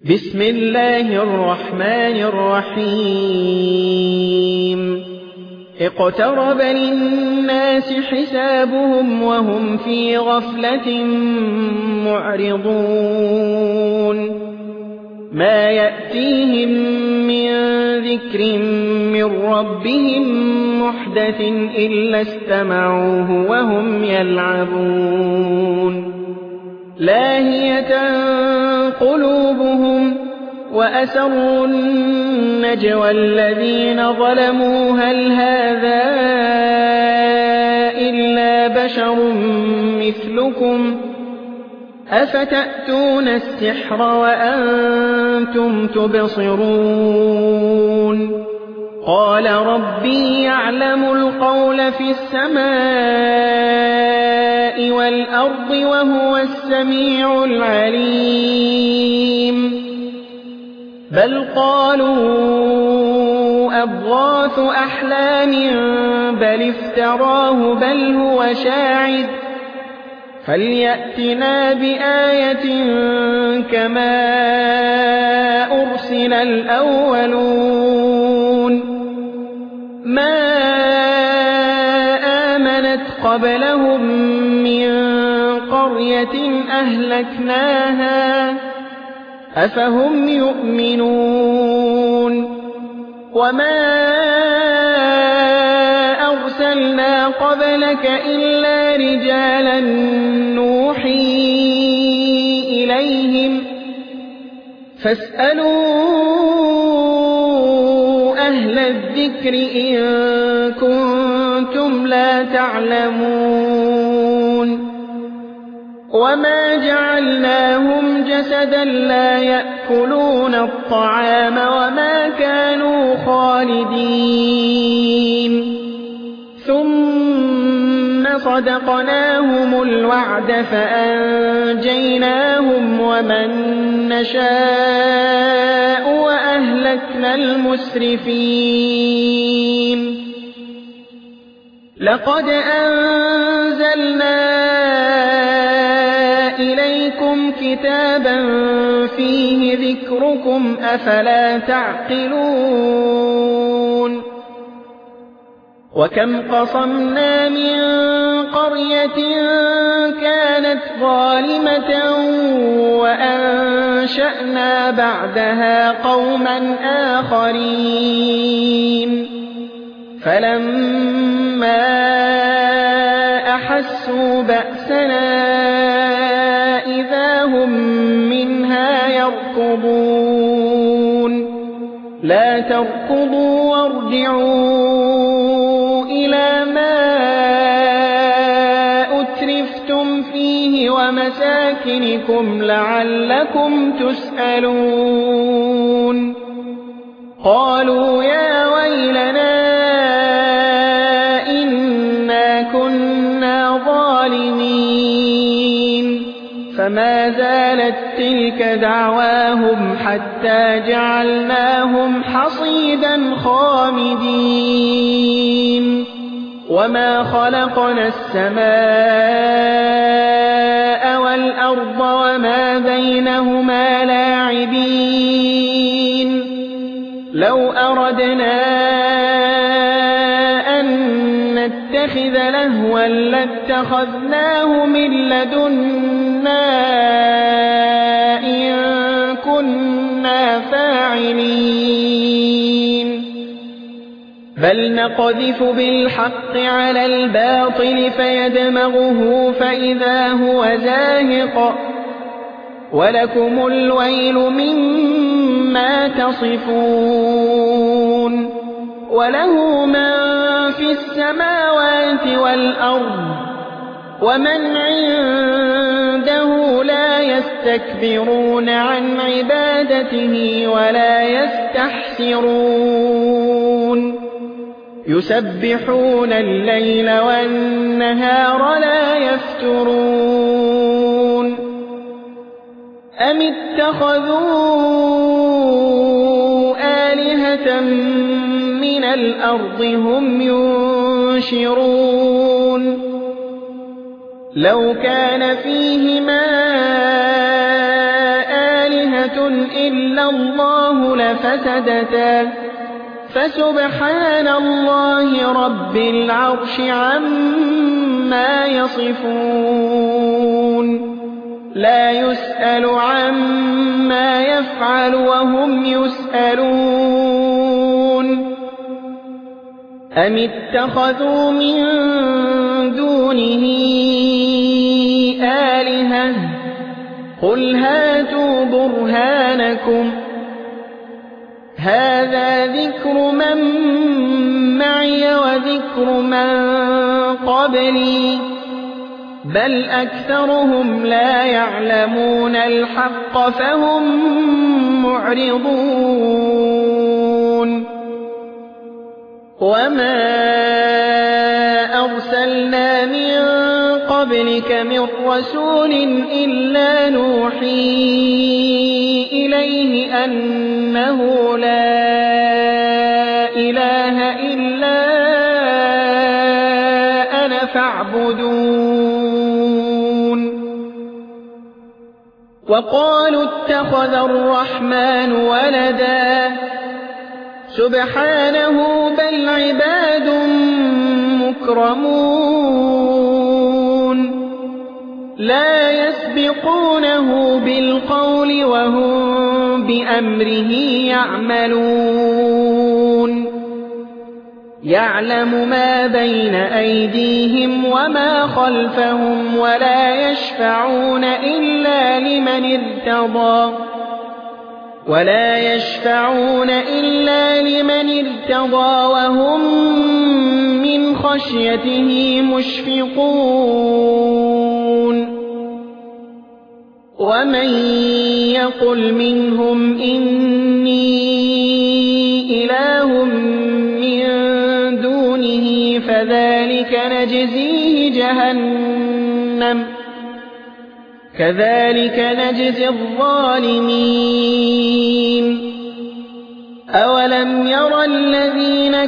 بسم الله الرحمن الرحيم اقترب للناس حسابهم وهم في غفلة معرضون ما يأتيهم من ذكر من ربهم محدث إلا استمعوه وهم يلعبون لاهية قلوبهم وأسروا النجوى الذين ظلموا هل هذا إلا بشر مثلكم أفتأتون السحر وأنتم تبصرون قال ربي يعلم القول في السماء والأرض وهو السميع العليم بل قالوا أضغاث أحلام بل افتراه بل هو شاعر فليأتنا بآية كما أرسل الأولون ما آمنت قبلهم من قرية أهلكناها أفهم يؤمنون وما أرسلنا قبلك إلا رجالا نوحي إليهم فاسألوا أهل الذكر إن كنتم لا تعلمون وما جعلناهم جسدا لا يأكلون الطعام وما كانوا خالدين ثم صدقناهم الوعد فأنجيناهم ومن نشاء وأهلكنا المسرفين لقد أنزلنا إليكم كتابا فيه ذكركم أفلا تعقلون وكم قصمنا من قرية كانت ظالمة وأنشأنا بعدها قوما آخرين فلما أحسوا بأسنا إذا هم منها يركضون لا تركضوا وارجعوا إلى ما أترفتم فيه ومساكنكم لعلكم تسألون قالوا يا ويلنا إنا كنا ظالمين فما زالت تلك دعواهم حتى جعلناهم حصيدا خامدين وما خلقنا السماء والأرض وما بينهما لاعبين لو أردنا أن نتخذ لهوا لاتخذناه من لدنا إن كنا فاعلين بل نقذف بالحق على الباطل فيدمغه فإذا هو زاهق ولكم الويل مما تصفون وله من في السماوات والأرض ومن عنده لا يستكبرون عن عبادته ولا يستحسرون يسبحون الليل والنهار لا يفترون أم اتخذوا آلهة من الأرض هم ينشرون لو كان فيهما آلهة آلهة إلا الله لفسدتا فسبحان الله رب العرش عما يصفون لا يسأل عما يفعل وهم يسألون أم اتخذوا من دونه آلهة قل هاتوا برهانكم هذا ذكر من معي وذكر من قبلي بل أكثرهم لا يعلمون الحق فهم معرضون وما أرسلنا من قبلك من رسول إلا نوحي إليه أنه لا إله إلا أنا فاعبدون وقالوا اتخذ الرحمن ولدا سبحانه بل عباد مكرمون لا يسبقونه بالقول وهم بأمره يعملون يعلم ما بين أيديهم وما خلفهم ولا يشفعون إلا لمن ارتضى وهم من خشيته مشفقون ومن يقل منهم إني إله من دونه فذلك نجزيه جهنم كذلك نجزي الظالمين أولم ير الذين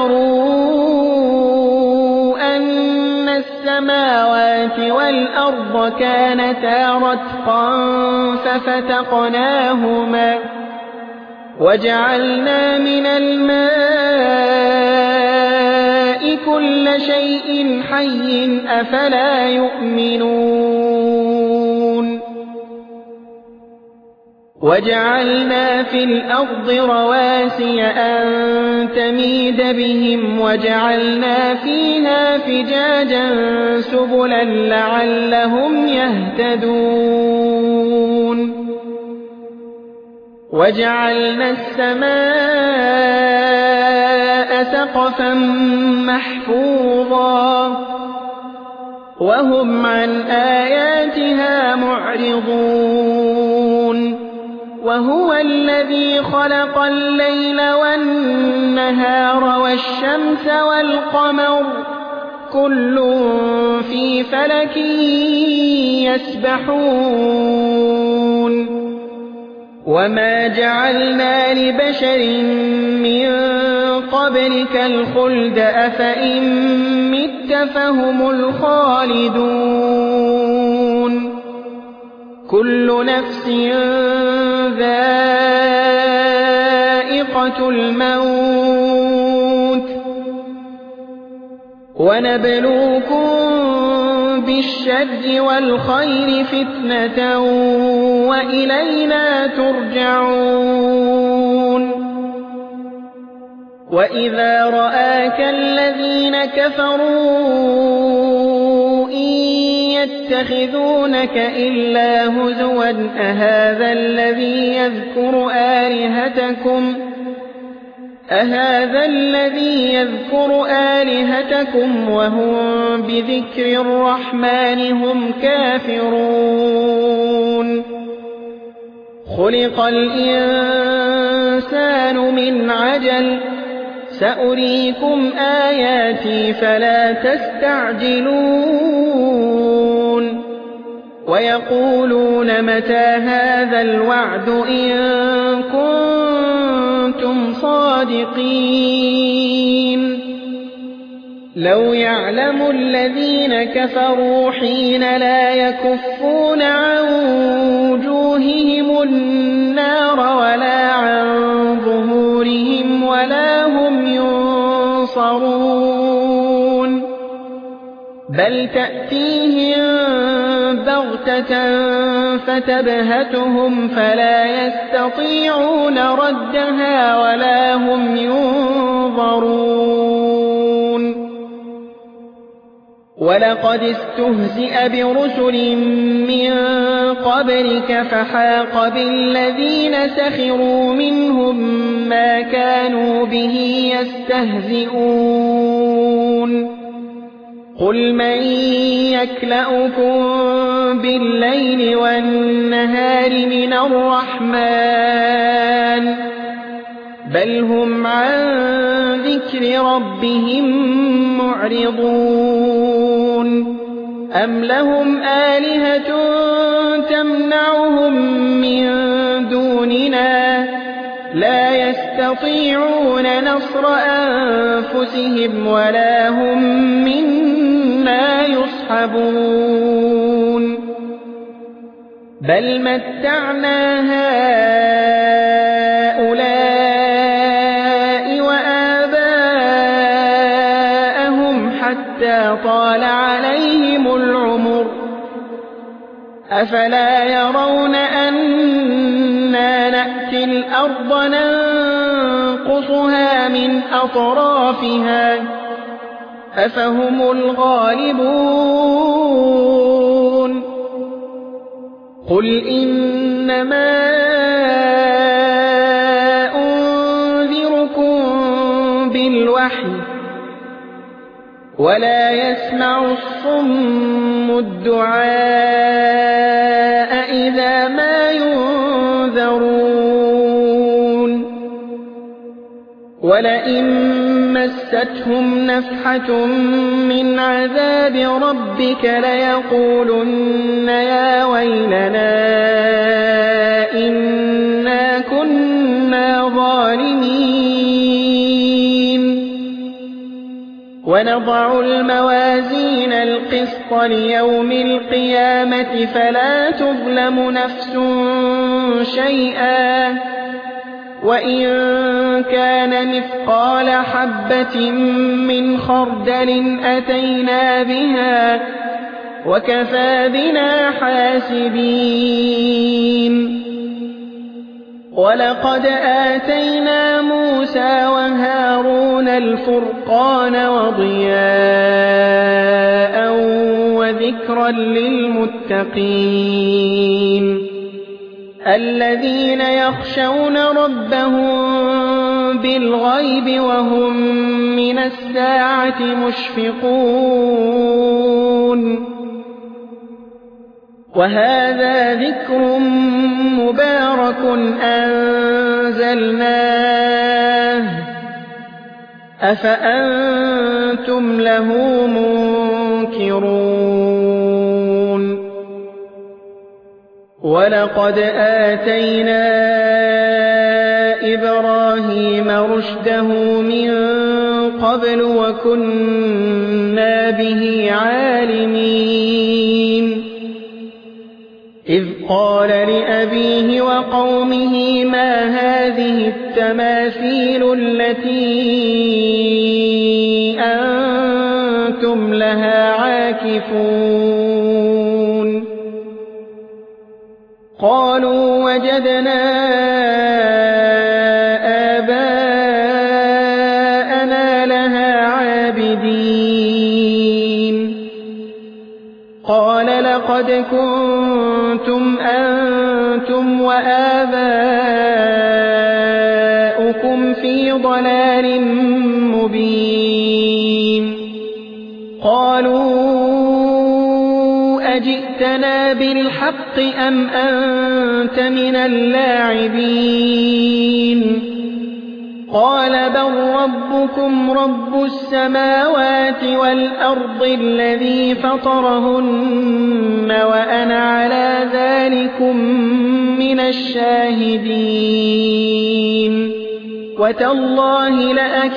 كفروا أن السماوات والأرض كانتا رتقا ففتقناهما وجعلنا من الماء كل شيء حي أفلا يؤمنون وجعلنا في الأرض رواسي أن تميد بهم وجعلنا فيها فجاجا سبلا لعلهم يهتدون وجعلنا السماء سقفا محفوظا وهم عن آياتها معرضون وهو الذي خلق الليل والنهار والشمس والقمر كل في فلك يسبحون وما جعلنا لبشر من قبلك الخلد أفإن مت فهم الخالدون كل نفس ذائقة الموت ونبلوكم بالشر والخير فتنة وإلينا ترجعون وإذا رآك الذين كفروا إن يتخذونك إلا هزوا أهذا الذي يذكر آلهتكم وهم بذكر الرحمن هم كافرون خلق الإنسان من عجل سأريكم آياتي فلا تستعجلون ويقولون متى هذا الوعد إن كنتم صادقين لو يعلم الذين كفروا حين لا يكفون عن وجوههم النار النار ولا عن ظهورهم ولا هم ينصرون بل تأتيهم بغتة فتبهتهم فلا يستطيعون ردها ولا هم ينظرون ولقد استهزئ برسل من قبلك فحاق بالذين سخروا منهم ما كانوا به يستهزئون قل من يكلؤكم بالليل والنهار من الرحمن بل هم عن ذكر ربهم معرضون أم لهم آلهة تمنعهم من دوننا لا يستطيعون نصر أنفسهم ولا هم منا يصحبون بل متعنا هؤلاء وآباءهم حتى طال عليهم العمر أفلا يرون أنا نأتي الأرض ننقصها من أطرافها أفهم الغالبون قل إنما أنذركم بالوحي ولا يسمع الصم الدعاء إذا ما ينذرون ولئن مستهم نفحة من عذاب ربك ليقولن يا ويلنا إنا كنا ظالمين ونضع الموازين القسط ليوم القيامة فلا تظلم نفس شيئا وإن كان مثقال حبة من خردل أتينا بها وكفى بنا حاسبين ولقد آتينا موسى وهارون الفرقان وضياء وذكرا للمتقين الذين يخشون ربهم بالغيب وهم من الساعة مشفقون وهذا ذكر مبارك أنزلناه أفأنتم له منكرون ولقد آتينا إبراهيم رشده من قبل وكنا به عالمين إذ قال لأبيه وقومه ما هذه التماثيل التي أنتم لها عاكفون قالوا وجدنا آباءنا لها عابدين قال لقد كنتم أنتم وآباؤكم في ضلال مبين قالوا أجئتنا بالحق أم أنت من اللاعبين قال بل ربكم رب السماوات والأرض الذي فطرهن وأنا على ذلكم من الشاهدين وتالله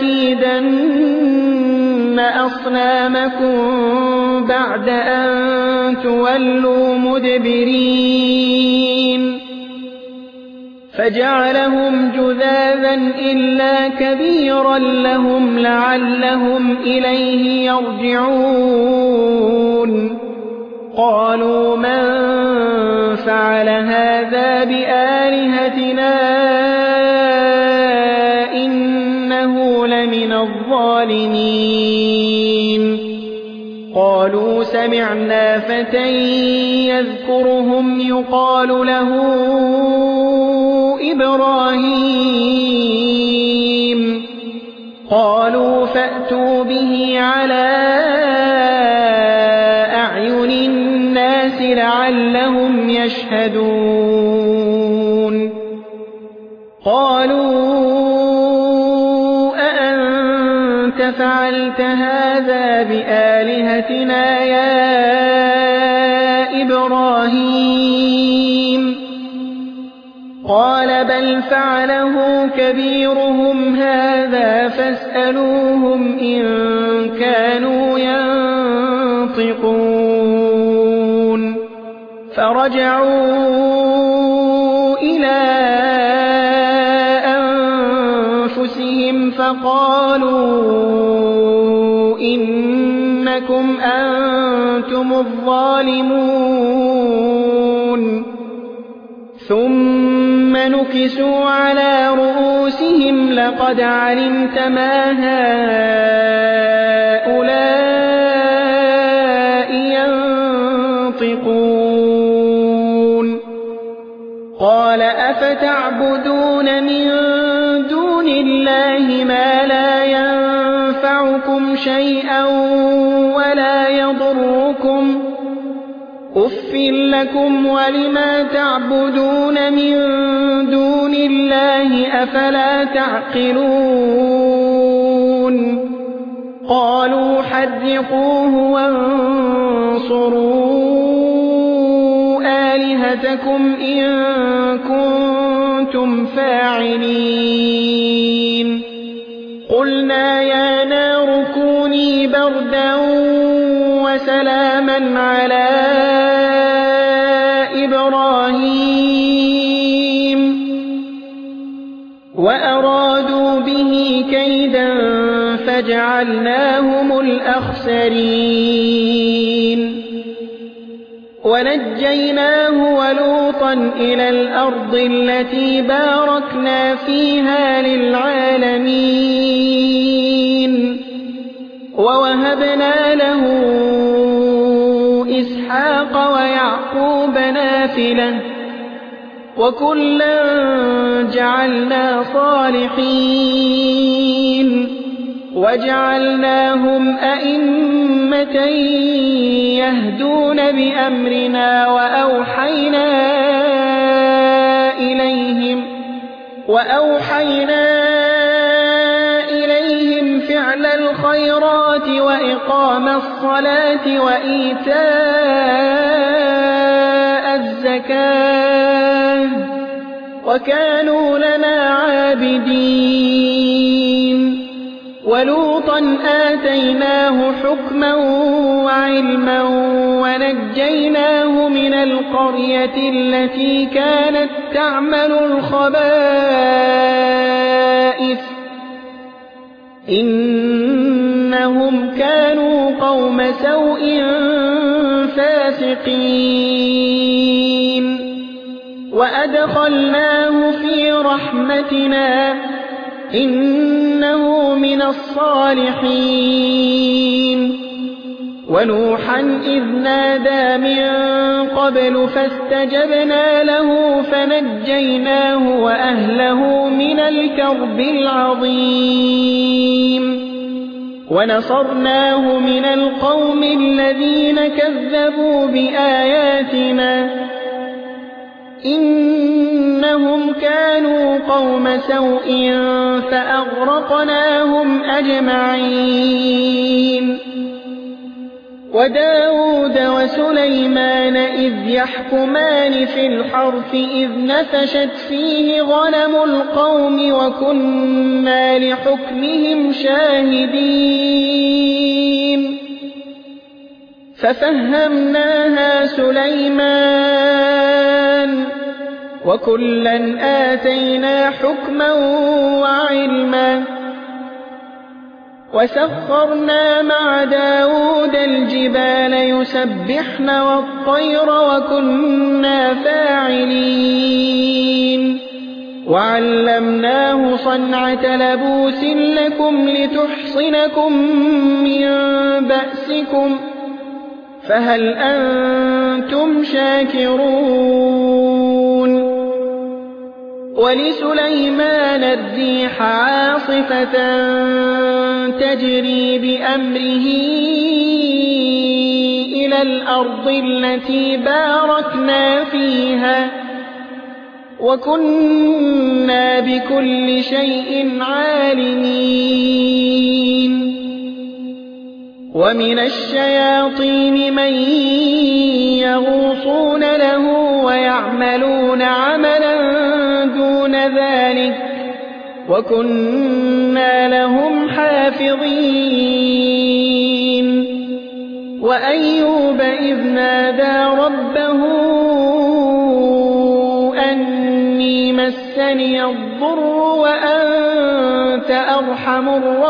لأكيدن أصنامكم بعد أن تولوا مدبرين فجعلهم جذاذا إلا كبيرا لهم لعلهم إليه يرجعون قالوا من فعل هذا بآلهتنا إنه لمن الظالمين قالوا سمعنا فتى يذكرهم يقال له إبراهيم قالوا فأتوا به على أعين الناس لعلهم يشهدون قالوا أأنت فعلت هذا بآلهتنا يا إبراهيم قال بل فعله كبيرهم هذا فاسألوهم إن كانوا ينطقون فرجعوا إلى أنفسهم فقالوا إنكم أنتم الظالمون ثم نكسوا على رؤوسهم لقد علمت ما هؤلاء ينطقون قال أفتعبدون من دون الله ما لا ينفعكم شيئا ولا يضركم أف لكم ولما تعبدون من دون الله أفلا تعقلون قالوا حرقوه وانصروا آلهتكم إن كنتم فاعلين قلنا يا نار كوني بردا وسلاما على إبراهيم وأرادوا به كيدا فجعلناهم الأخسرين ونجيناه ولوطا إلى الأرض التي باركنا فيها للعالمين ووهبنا له إسحاق ويعقوب نافلة وكلا جعلنا صالحين وجعلناهم أئمة يهدون بأمرنا وأوحينا إليهم فعل الخيرات وإقام الصلاة وإيتاء الزكاة وكانوا لنا عابدين ولوطا آتيناه حكما وعلما ونجيناه من القرية التي كانت تعمل الخبائث إنهم كانوا قوم سوء فاسقين وأدخلناه في رحمتنا إنه من الصالحين ونوحا إذ نادى من قبل فاستجبنا له فنجيناه وأهله من الكرب العظيم ونصرناه من القوم الذين كذبوا بآياتنا إنهم كانوا قوم سوء فأغرقناهم أجمعين وداود وسليمان إذ يحكمان في الحرث إذ نفشت فيه غنم القوم وكنا لحكمهم شاهدين ففهمناها سليمان وكلا آتينا حكما وعلما وسخرنا مع داود الجبال يسبحن والطير وكنا فاعلين وعلمناه صنعة لبوس لكم لتحصنكم من بأسكم فهل أنتم شاكرون ولسليمان الريح عاصفة تجري بأمره إلى الأرض التي باركنا فيها وكنا بكل شيء عالمين ومن الشياطين من يغوصون له ويعملون عملا دون ذلك وكنا لهم حافظين وأيوب إذ نادى ربه أني مسني الضر وأنت أرحم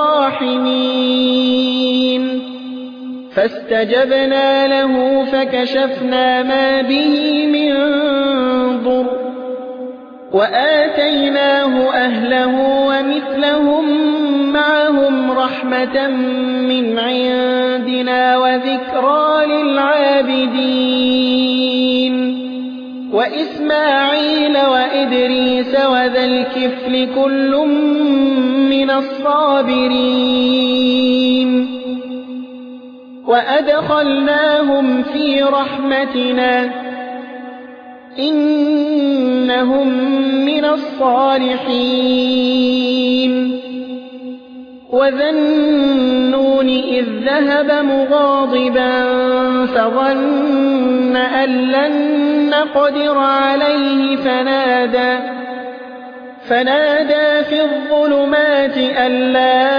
الراحمين فاستجبنا له فكشفنا ما به من ضر وآتيناه أهله ومثلهم معهم رحمة من عندنا وذكرى للعابدين وإسماعيل وإدريس وذا الكفل كل من الصابرين وأدخلناهم في رحمتنا إنهم من الصالحين وذا النون إذ ذهب مغاضبا فظن أن لن نقدر عليه فنادى في الظلمات أن لا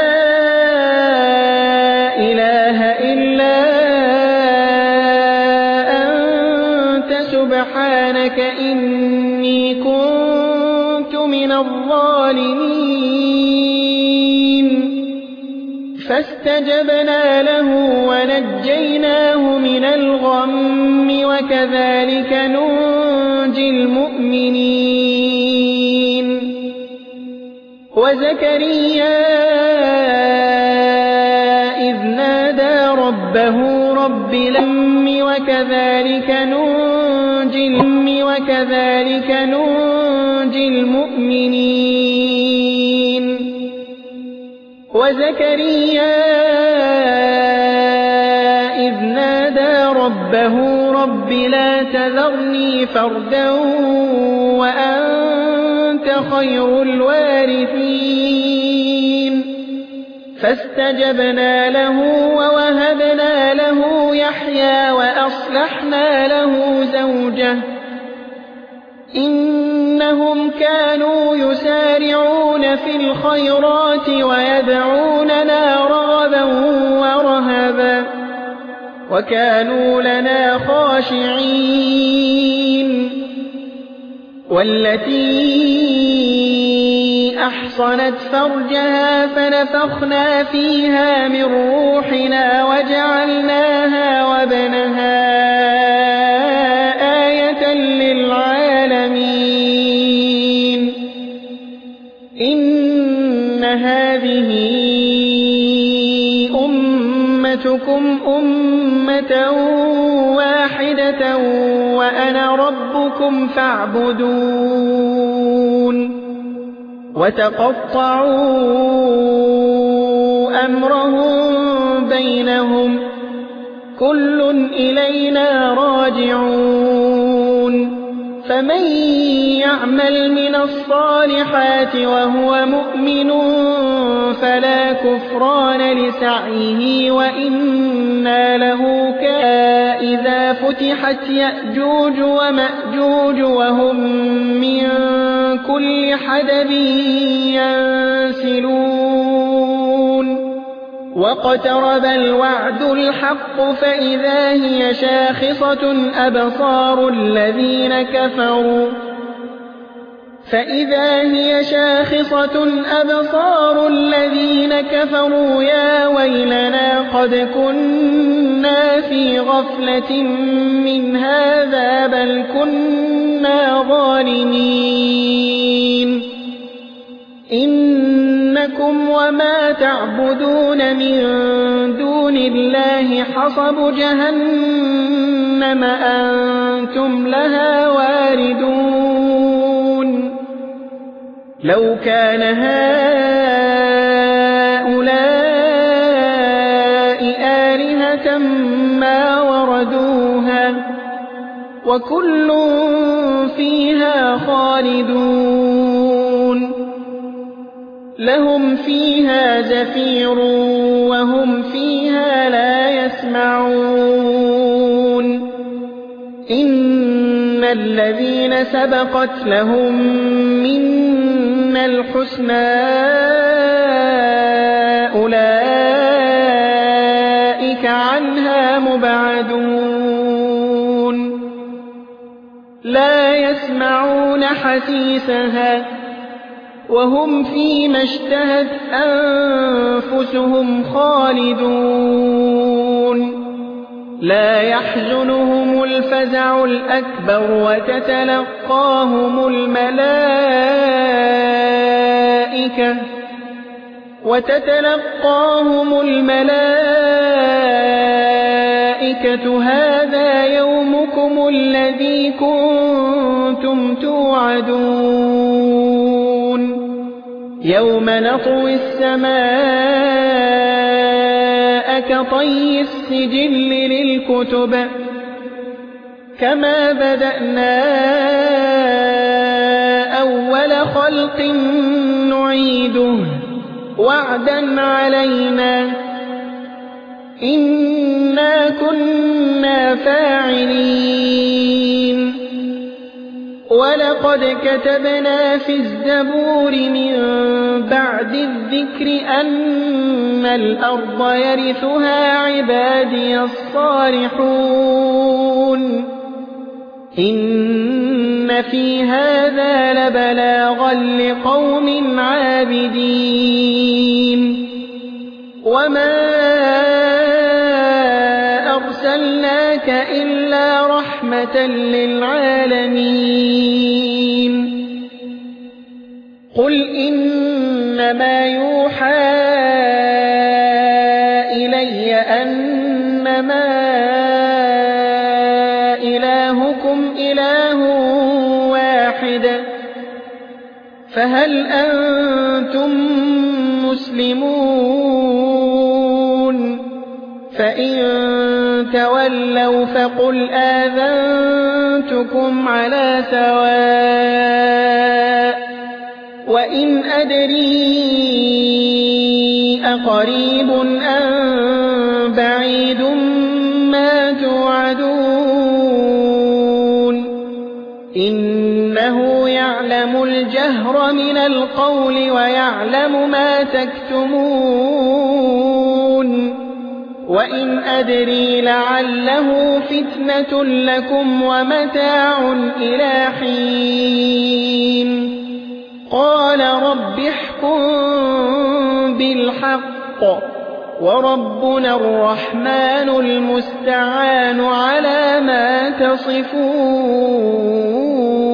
إله إلا أنت سبحانك إني كنت من الظالمين فاستجبنا له ونجيناه من الغم وكذلك ننجي المؤمنين وزكريا إذ نادى ربه رب لم وكذلك ننجي المؤمنين وزكريا إذ نادى ربه رب لا تذرني فردا وأنت خير الوارثين فاستجبنا له ووهبنا له يحيى وأصلحنا له زوجه إنهم كانوا يسارعون في الخيرات ويدعوننا رغبا ورهبا وكانوا لنا خاشعين والتي أحصنت فرجها فنفخنا فيها من روحنا وجعلناها وابنها آية للعالمين إن هذه أمتكم أمة واحدة وأنا ربكم فاعبدون وتقطعوا أمرهم بينهم كل إلينا راجعون فمن يعمل من الصالحات وهو مؤمن فلا كفران لسعيه وإنا له إذا فتحت يأجوج ومأجوج وهم من كل حدب ينسلون واقترب الوعد الحق فإذا هي شاخصة أبصار الذين كفروا فإذا هي شاخصة أبصار الذين كفروا يا ويلنا قد كنا في غفلة من هذا بل كنا ظالمين إنكم وما تعبدون من دون الله حصب جهنم أنتم لها واردون لو كان هؤلاء آلهة ما وردوها وكل فيها خالدون لهم فيها زفير وهم فيها لا يسمعون إن الذين سبقت لهم منا الحسنى أولئك عنها مبعدون لا يسمعون حسيسها وهم فيما اشتهت أنفسهم خالدون لا يحزنهم الفزع الأكبر وتتلقاهم الملائكة هذا يومكم الذي كنتم توعدون يوم نطوي السماء كطي السجل للكتب كما بدأنا أول خلق نعيده وعدا علينا إنا كنا فاعلين ولقد كتبنا في الزبور من بعد الذكر أن الأرض يرثها عبادي الصالحون إن في هذا لبلاغا لقوم عابدين وما أرسلناك إلا رحمة للعالمين قل إنما يوحى إلي أنما إلهكم إله واحد فهل أنتم مسلمون فإن تولوا فقل آذنتكم على سواء وإن أدري أقريب أم بعيد ما توعدون إنه يعلم الجهر من القول ويعلم ما تكتمون وإن أدري لعله فتنة لكم ومتاع إلى حين قال رب احكم بالحق وربنا الرحمن المستعان على ما تصفون